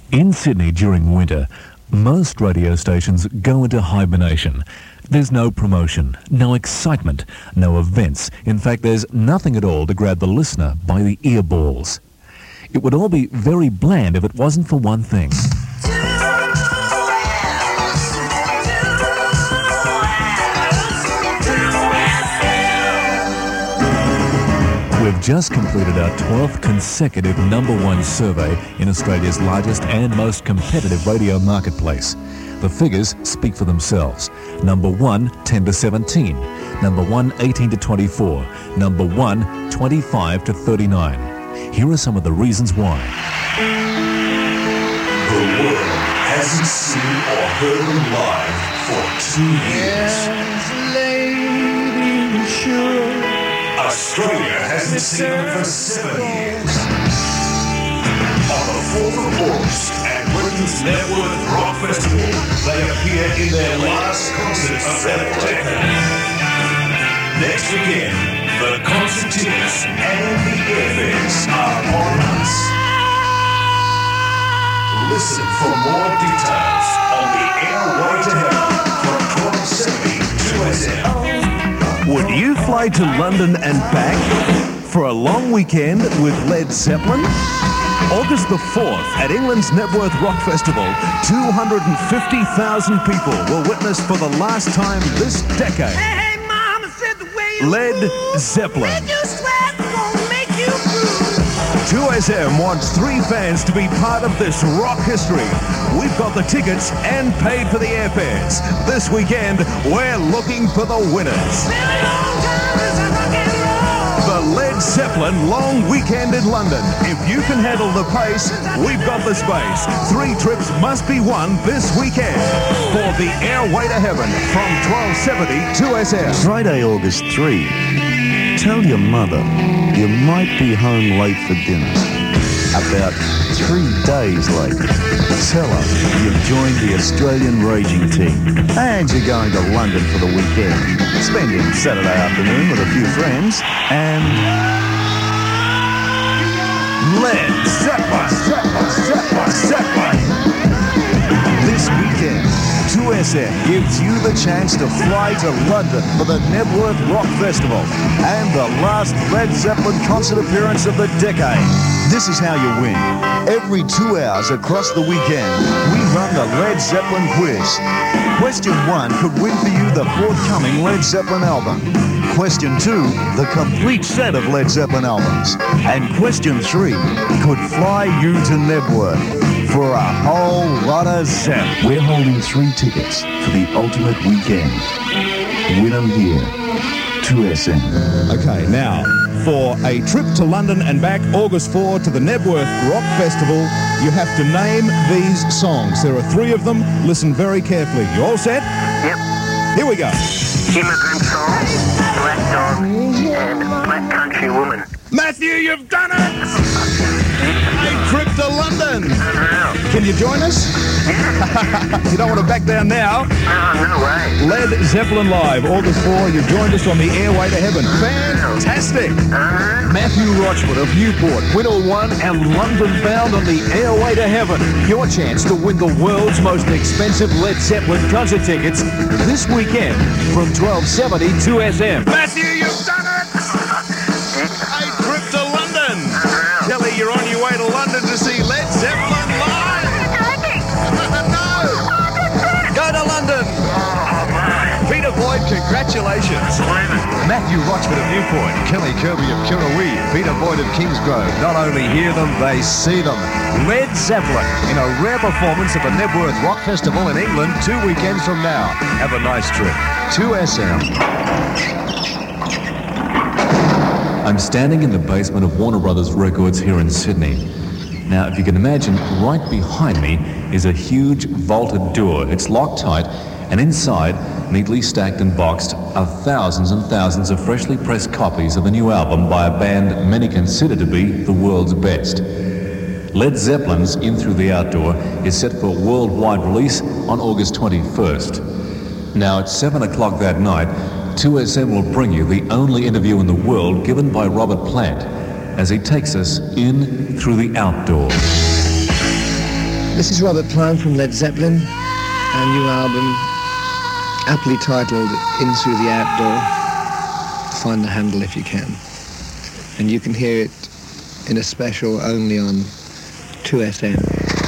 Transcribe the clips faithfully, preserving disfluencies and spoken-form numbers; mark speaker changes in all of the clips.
Speaker 1: In Sydney during winter, most radio stations go into hibernation. There's no promotion, no excitement, no events. In fact, there's nothing at all to grab the listener by the earballs. It would all be very bland if it wasn't for one thing. We've just completed our twelfth consecutive number one survey in Australia's largest and most competitive radio marketplace. The figures speak for themselves. Number one, ten to seventeen. Number one, eighteen to twenty-four. Number one, twenty-five to thirty-nine. Here are some of the reasons why.
Speaker 2: The world hasn't seen or heard them live for two years.
Speaker 3: Yes, lady, sure.
Speaker 2: Australia hasn't seen them for seven years. On the fourth of August at Britain's Network Rock Festival, they appear in their last concert of that decade. Next weekend, the concert tickets and the airfares are on us. Listen for more details on the Airway to Heaven from twelve seventy two S M.
Speaker 4: Would you fly to London and back for a long weekend with Led Zeppelin? August the fourth at England's Networth Rock Festival, two hundred fifty thousand people will witness for the last time this decade
Speaker 3: Hey, hey, Mama said the way you
Speaker 4: Led
Speaker 3: move,
Speaker 4: Zeppelin.
Speaker 3: when you sweat, won't make you prove.
Speaker 4: two S M wants three fans to be part of this rock history. We've got the tickets and paid for the airfares. This weekend, we're looking for the winners.
Speaker 3: Been a long time since I rock and roll.
Speaker 4: The Led Zeppelin Long Weekend in London. If you can handle the pace, we've got the space. Three trips must be won this weekend for the Airway to Heaven from twelve seventy two S M.
Speaker 5: Friday, August third. Tell your mother you might be home late for dinner. About three days late. Tell her you've joined the Australian raging team and you're going to London for the weekend, spending Saturday afternoon with a few friends and Led Zeppelin, Zeppelin, Zeppelin, Zeppelin. This weekend, two S M gives you the chance to fly to London for the Networth Rock Festival and the last Led Zeppelin concert appearance of the decade. This is how you win. Every two hours across the weekend, we run the Led Zeppelin quiz. Question one could win for you the forthcoming Led Zeppelin album. Question two, the complete set of Led Zeppelin albums. And question three could fly you to Nebworth for a whole lot of Zepp. We're holding three tickets for the ultimate weekend. Win them here. two S M.
Speaker 4: Okay, now, for a trip to London and back August fourth to the Nebworth Rock Festival, you have to name these songs. There are three of them. Listen very carefully. You all set?
Speaker 6: Yep.
Speaker 4: Here we go.
Speaker 6: Immigrant Song, Black Dog, and Black Country Woman.
Speaker 4: Matthew, you've done it! A trip to London.
Speaker 6: Unreal.
Speaker 4: Can you join us? You don't want to back down now.
Speaker 6: No, no way.
Speaker 4: Led Zeppelin Live, August fourth. You've joined us on the Airway to Heaven. Fantastic.
Speaker 6: Uh-huh.
Speaker 4: Matthew Rochford of Newport, Winner One and London bound on the Airway to Heaven. Your chance to win the world's most expensive Led Zeppelin concert tickets this weekend from twelve seventy two S M. Matthew, you've done it! A trip to London.
Speaker 6: Unreal.
Speaker 4: Kelly, you're on your way to London to see Led Zeppelin live. No! Go to London. Peter Boyd, congratulations.
Speaker 7: Matthew Rochford of Newport, Kelly Kirby of Kirrawee, Peter Boyd of Kingsgrove. Not only hear them, they see them. Led Zeppelin in a rare performance at the Nebworth Rock Festival in England two weekends from now. Have a nice trip. two S M.
Speaker 1: I'm standing in the basement of Warner Brothers Records here in Sydney. Now, if you can imagine, right behind me is a huge vaulted door. It's locked tight, and inside, neatly stacked and boxed, are thousands and thousands of freshly pressed copies of the new album by a band many consider to be the world's best. Led Zeppelin's In Through the Outdoor is set for worldwide release on August twenty-first. Now, at seven o'clock that night, two S M will bring you the only interview in the world given by Robert Plant as he takes us in through the outdoor.
Speaker 8: This is Robert Plant from Led Zeppelin, our new album, aptly titled In Through the Outdoor. Find the handle if you can. And you can hear it in a special only on two S M.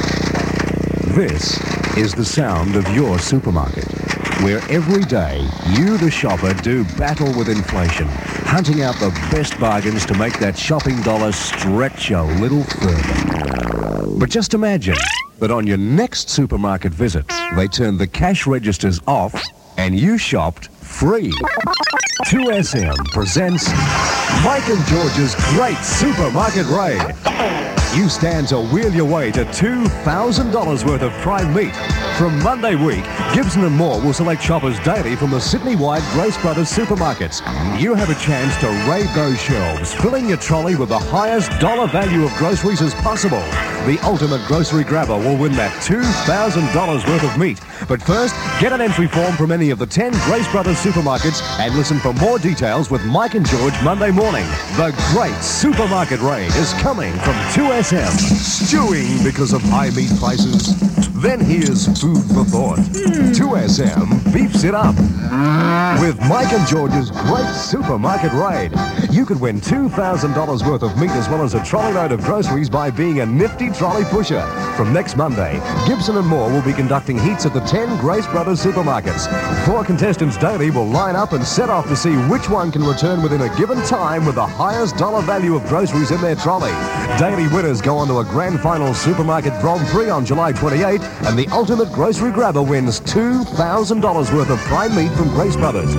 Speaker 7: This is the sound of your supermarket, where every day you, the shopper, do battle with inflation, hunting out the best bargains to make that shopping dollar stretch a little further. But just imagine that on your next supermarket visit, they turn the cash registers off and you shopped free. two S M presents Mike and George's Great Supermarket Raid. You stand to wheel your way to two thousand dollars worth of prime meat. From Monday week, Gibson and Moore will select shoppers daily from the Sydney-wide Grace Brothers supermarkets. You have a chance to raid those shelves, filling your trolley with the highest dollar value of groceries as possible. The ultimate grocery grabber will win that two thousand dollars worth of meat. But first, get an entry form from any of the ten Grace Brothers supermarkets and listen for more details with Mike and George Monday morning. The Great Supermarket Raid is coming from two S M. Stewing because of high meat prices? Then here's food for thought. two S M beefs it up. With Mike and George's Great Supermarket Raid, you could win two thousand dollars worth of meat as well as a trolley load of groceries by being a nifty trolley pusher. From next Monday, Gibson and Moore will be conducting heats at the ten Grace Brothers supermarkets. Four contestants daily will line up and set off to see which one can return within a given time with the highest dollar value of groceries in their trolley. Daily winners go on to a grand final supermarket Grand Prix on July twenty-eighth, and the ultimate grocery grabber wins two thousand dollars worth of prime meat from Grace Brothers.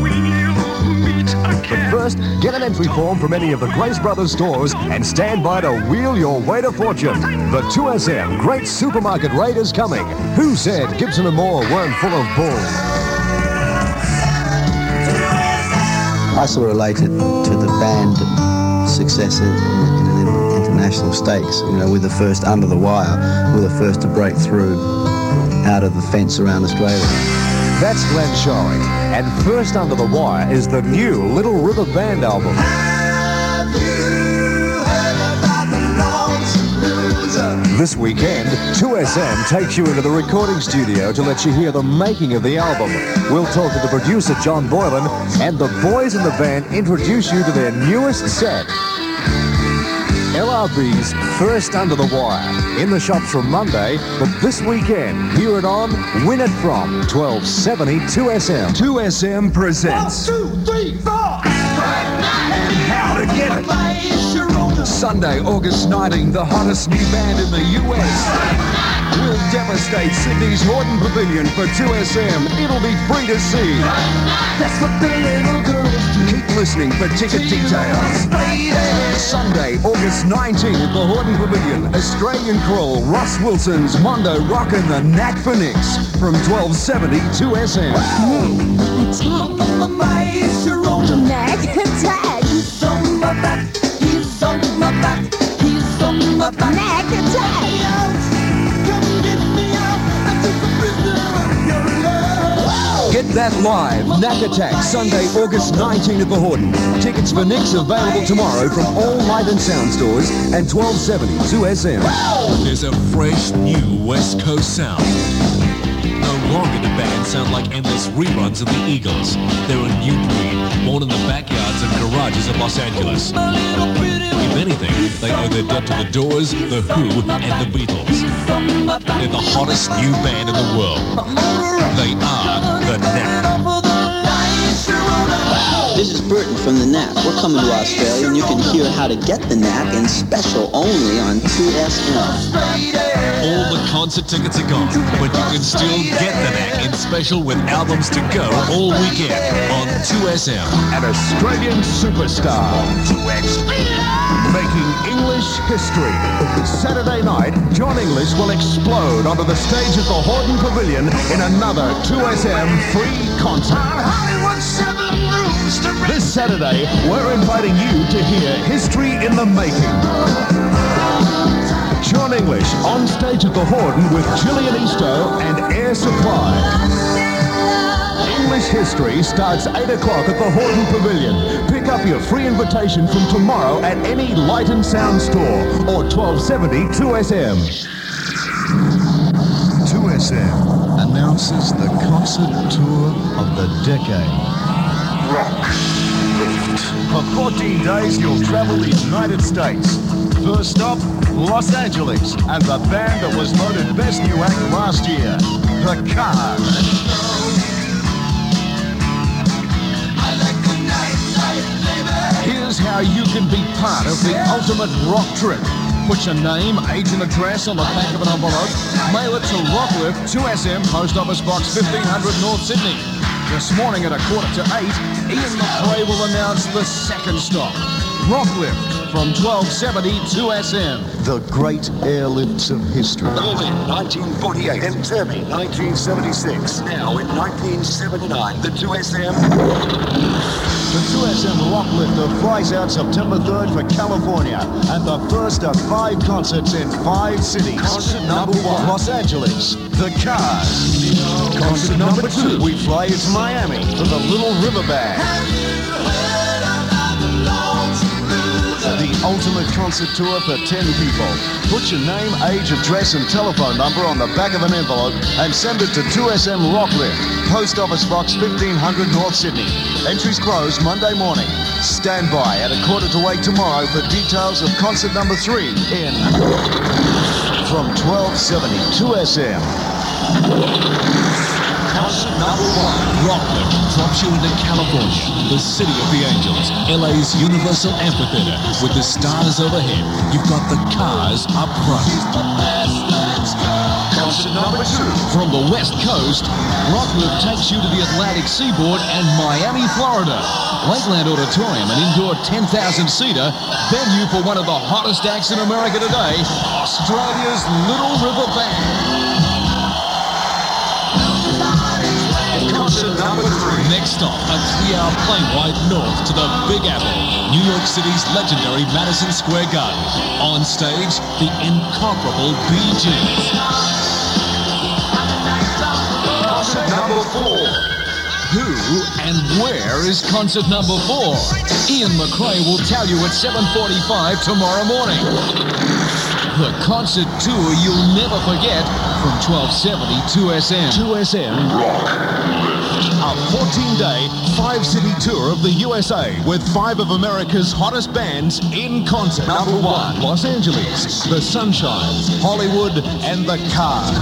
Speaker 7: But first, get an entry form from any of the Grace Brothers stores and stand by to wheel your way to fortune. The two S M Great Supermarket Raid is coming. Who said Gibson and Moore weren't full of bull?
Speaker 9: I sort of related to the band success in, in, in international stakes. You know, we're the first under the wire. We're the first to break through out of the fence around Australia.
Speaker 7: That's Glenn Shorey, and First Under the Wire is the new Little River Band album. This weekend, two S M takes you into the recording studio to let you hear the making of the album. We'll talk to the producer, John Boylan, and the boys in the band introduce you to their newest set. L R B's First Under the Wire, in the shops from Monday, but this weekend, hear it on Win It From twelve seventy two S M. two S M presents
Speaker 3: One, two, three, four.
Speaker 7: And How to Get It. Sunday, August nineteenth, the hottest new band in the U S will devastate Sydney's Horton Pavilion for two S M. It'll be free to see.
Speaker 3: That's what the little girls do.
Speaker 7: Keep listening for ticket details. Sunday, August nineteenth at the Horton Pavilion, Australian Crawl, Ross Wilson's Mondo Rock and the Nat Phoenix from twelve seventy two S M.
Speaker 3: Nag attack. He's on my back. He's on my back. He's on my back. Nag attack. Come get me out. I took a prisoner of your love.
Speaker 7: Get that live, Knack Attack, Sunday, August nineteenth at the Horton. Tickets for Nick's available tomorrow from all Light and Sound stores and twelve seventy two S M.
Speaker 10: There's a fresh, new West Coast sound. No longer do bands sound like endless reruns of the Eagles. They're a new breed, born in the backyards and garages of Los Angeles. If anything, they owe their debt to the Doors, the Who, and the Beatles. They're the hottest new band in the world. They are the Knack.
Speaker 11: This is Burton from the Knack. We're coming to Australia, and you can hear how to get the Knack in special only on two S M.
Speaker 10: All the concert tickets are gone, but you can still get the Knack in special with albums to go all weekend on two S M.
Speaker 7: An Australian superstar. Making English history. Saturday night, John English will explode onto the stage at the Horton Pavilion in another two S M free concert. This Saturday, we're inviting you to hear History in the Making. John English on stage at the Horton with Gillian Eastoe and Air Supply. English History starts eight o'clock at the Horton Pavilion. Pick up your free invitation from tomorrow at any Light and Sound store or twelve seventy two S M.
Speaker 5: S M announces the concert tour of the decade. Rock Lift. For fourteen days, you'll travel the United States. First stop, Los Angeles, and the band that was voted Best New Act last year, The Cars. Here's how you can be part of the ultimate rock trip. Put your name, age and address on the back of an envelope. Mail it to Rocklift, two S M, Post Office Box fifteen hundred, North Sydney. This morning at a quarter to eight, Ian McRae will announce the second stop. Rocklift from twelve seventy, two S M. The great airlifts of history.
Speaker 12: Berlin, nineteen forty-eight. Entebbe, nineteen seventy-six. Now in nineteen seventy-nine, the two S M.
Speaker 5: The two S M Rocklifter flies out September third for California, and the first of five concerts in five cities.
Speaker 12: Concert number one,
Speaker 5: Los Angeles, The Cars.
Speaker 12: Concert number two,
Speaker 5: we fly you to Miami for the Little River Band. The ultimate concert tour for ten people. Put your name, age, address and telephone number on the back of an envelope and send it to two S M Rocklift, Post Office Box fifteen hundred, North Sydney. Entries close Monday morning. Stand by at a quarter to eight tomorrow for details of concert number three in from twelve seventy, two S M.
Speaker 12: Concert number one.
Speaker 10: Rocklift drops you into California, the city of the angels, L A's Universal Amphitheater. With the stars overhead, you've got the Cars up front.
Speaker 12: Concert number two.
Speaker 10: From the West Coast, Rocklift takes you to the Atlantic Seaboard and Miami, Florida. Lakeland Auditorium, an indoor ten thousand seater, venue for one of the hottest acts in America today, Australia's Little River Band.
Speaker 12: Concert number three.
Speaker 10: Next stop, a three-hour plane ride north to the Big Apple, New York City's legendary Madison Square Garden. On stage, the incomparable Bee Gees.
Speaker 12: Concert number four.
Speaker 10: Who and where is concert number four? Ian McRae will tell you at seven forty-five tomorrow morning. The concert tour you'll never forget from twelve seventy, two S M.
Speaker 5: two S M Rock. A fourteen-day, five-city tour of the U S A with five of America's hottest bands in concert.
Speaker 12: Number one,
Speaker 5: Los Angeles, The Sunshines, Hollywood, and The Cars.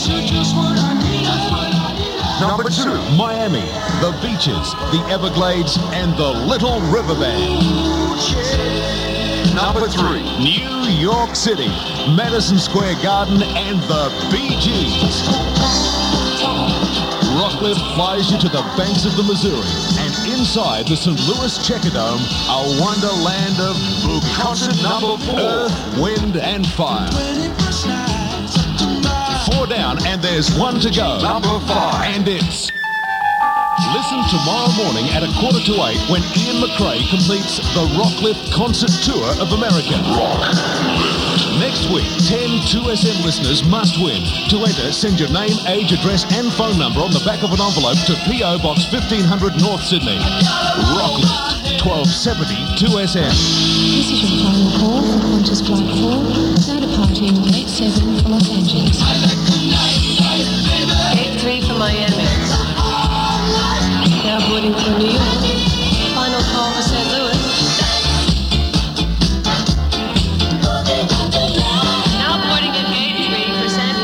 Speaker 12: Number two,
Speaker 5: Miami, The Beaches, The Everglades, and The Little River Band.
Speaker 12: number three,
Speaker 5: New York City, Madison Square Garden, and The Bee Gees. Rocklift flies you to the banks of the Missouri, and inside the Saint Louis Checkerdome, a wonderland of
Speaker 12: concert number four,
Speaker 5: earth, wind, and fire. Four down, and there's one to go.
Speaker 12: Number five.
Speaker 5: And it's... Listen tomorrow morning at a quarter to eight when Ian McRae completes the Rocklift Concert Tour of America. Next week, ten two S M listeners must win. To enter, send your name, age, address and phone number on the back of an envelope to P O Box fifteen hundred, North Sydney. Rocklift, twelve seventy, two S M.
Speaker 13: This is your final call for Qantas Flight four, now departing gate seven for Los Angeles.
Speaker 14: Gate three for Miami. Now boarding for New York. Final call for Saint Louis. Now boarding at gate three for San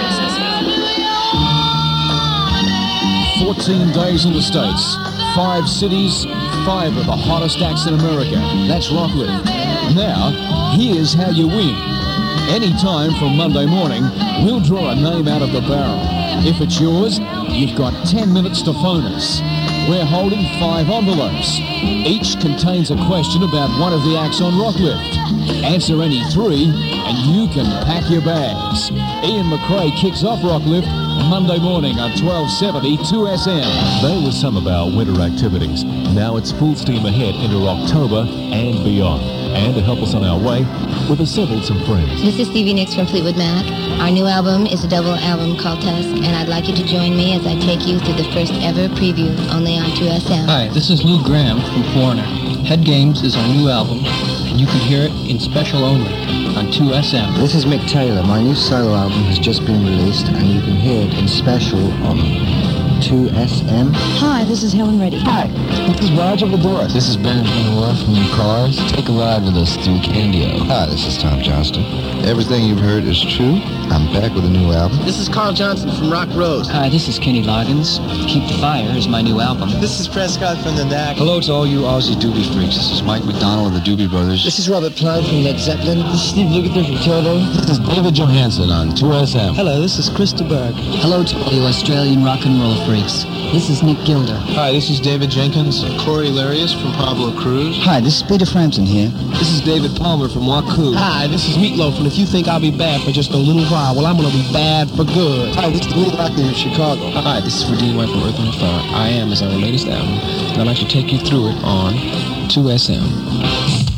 Speaker 14: Francisco.
Speaker 4: fourteen days in the States, five cities, five of the hottest acts in America. That's Rocklift. Now, here's how you win. Anytime from Monday morning, we'll draw a name out of the barrel. If it's yours, you've got ten minutes to phone us. We're holding five envelopes. Each contains a question about one of the acts on Rocklift. Answer any three, and you can pack your bags. Ian McRae kicks off Rocklift Monday morning on twelve seventy, two S M.
Speaker 10: There was some of our winter activities. Now it's full steam ahead into October and beyond. And to help us on our way, we've assembled some friends.
Speaker 15: This is Stevie Nicks from Fleetwood Mac. Our new album is a double album called Tusk, and I'd like you to join me as I take you through the first ever preview only on two S M.
Speaker 16: Hi, this is Lou Graham from Foreigner. Head Games is our new album, and you can hear it in special only on two S M.
Speaker 17: This is Mick Taylor. My new solo album has just been released, and you can hear it in special on two S M.
Speaker 18: Hi, this is Helen Reddy.
Speaker 17: Hi, this is Roger Voudouris.
Speaker 16: This is Ben Benoit from Cars. Take a ride with us through Candio.
Speaker 17: Hi, this is Tom Johnston. Everything you've heard is true. I'm back with a new album.
Speaker 19: This is Carl Johnson from Rock Rose.
Speaker 16: Hi, this is Kenny Loggins. Keep the Fire is my new album.
Speaker 19: This is Prescott from the N A C.
Speaker 16: Hello to all you Aussie Doobie freaks. This is Mike McDonald of the Doobie Brothers.
Speaker 8: This is Robert Plant from Led Zeppelin.
Speaker 17: This is Steve Lukather from Toto.
Speaker 16: This is David Johansen on two S M.
Speaker 19: Hello, this is Krista Berg.
Speaker 16: Hello to all you Australian rock and roll freaks. This is Nick Gilder.
Speaker 19: Hi, this is David Jenkins. Corey Larius from Pablo Cruz.
Speaker 17: Hi, this is Peter Frampton here.
Speaker 19: This is David Palmer from Waku. Hi, this is Meatloaf, and if you think I'll be bad for just a little while, well, I'm going to be bad for good.
Speaker 17: Hi, this is Lee Locklear in Chicago.
Speaker 19: Hi, this is Freddie White from Earth and Fire. I Am is our latest album, and I'd like to take you through it on two S M.